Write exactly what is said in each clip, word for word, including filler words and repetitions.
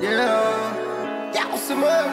Yeah, yeah, se mueve.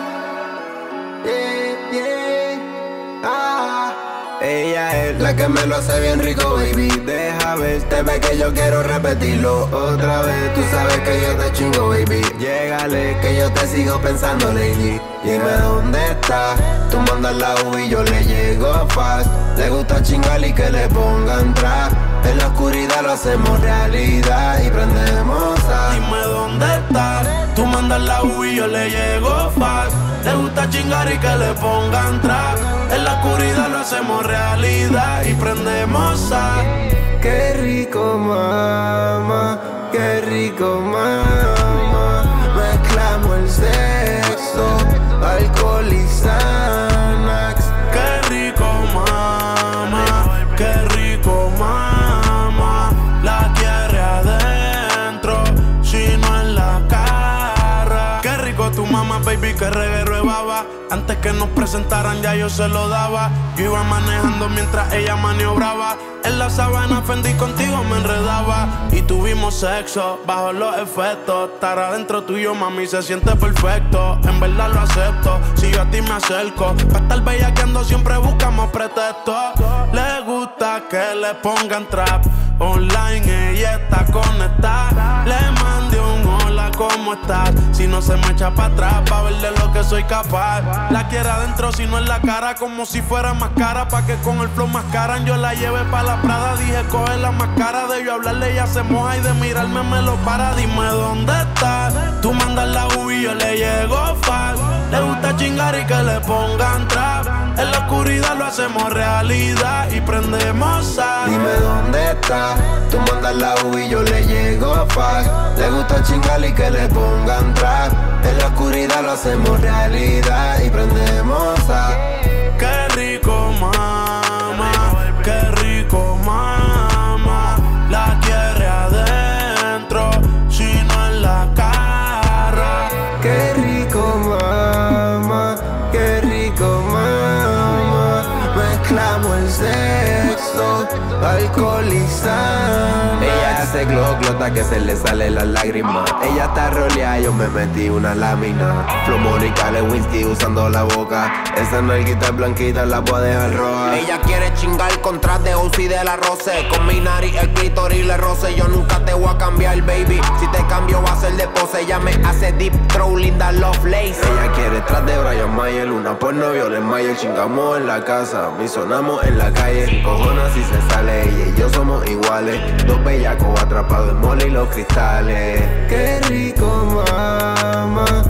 Yeah, yeah. Ah. Ella es la que me lo hace bien rico, baby. Deja ver, te ve que yo quiero repetirlo otra vez. Tú sabes que yo te chingo, baby. Llégale, que yo te sigo pensando, lady. Dime dónde estás. Tú mandas la U y yo le llego fast. Le gusta chingar y que le pongan trap. En la oscuridad lo hacemos realidad y prendemos a. Dime dónde estás. Tú mandas la U y yo le llego fast. Le gusta chingar y que le pongan trap. En la oscuridad lo hacemos realidad y prendemos a. Qué rico, mama, qué rico, mama. Mezclamos el sexo, alcohol y Xanax. Qué rico, mama, qué rico, mama. La quiere adentro, si no en la cara. Qué rico tu mamá, baby, que reguero de baba. Antes que nos presentaran ya yo se lo daba. Yo iba manejando mientras ella maniobraba. En la sabana Fendi contigo me enredaba. Y tuvimos sexo bajo los efectos. Estar adentro tuyo, mami, se siente perfecto. En verdad lo acepto, si yo a ti me acerco. Pa' estar bellaqueando siempre buscamos pretextos. Le gusta que le pongan trap. Online ella está conectada. Le mandé un hola, ¿cómo estás? Si no se me echa pa' atrás, pa' ver de lo que soy capaz. La quiere adentro, si no en la cara, como si fuera más cara. Pa' que con el flow mascaran, yo la lleve pa' la Prada. Dije, coge la máscara, de yo hablarle ella se moja. Y de mirarme me lo para, dime dónde estás. Tú mandas la U y yo le llego fast. Le gusta chingar y que le pongan trap. En la oscuridad lo hacemos realidad y prendemos a. Dime dónde estás. Tú mandas la U y yo le llego fast. Le gusta chingar y que le pongan trap. En la oscuridad lo hacemos realidad y prendemos a. Qué rico, mama, qué rico, mama. La quiere adentro, si no en la cara. Qué rico, mama, qué rico, mama. Mezclamos el sexo, alcohol y Xanax. Ella hace glow, glota que se le sale la lágrima. Ella está roleada, yo me metí una lámina. Flow Mónica, Lewinsky usando la boca. Esa nalguita blanquita la puedo dejar roja. Ella quiere chingar con tras de Uzi de la Rose. Con mi nariz el clítoris le roce. Yo nunca te voy a cambiar, baby. Si te cambio va a ser de pose. Ella me hace deep throw, linda Lovelace. Ella quiere tras de Brian Mayer. Una porno Violet Mayer. Chingamos en la casa, mi sonamos en la calle. Cojones si se sale, ella y yo somos iguales. Dos bellacos atrapados en mole y los cristales. Qué rico, mama,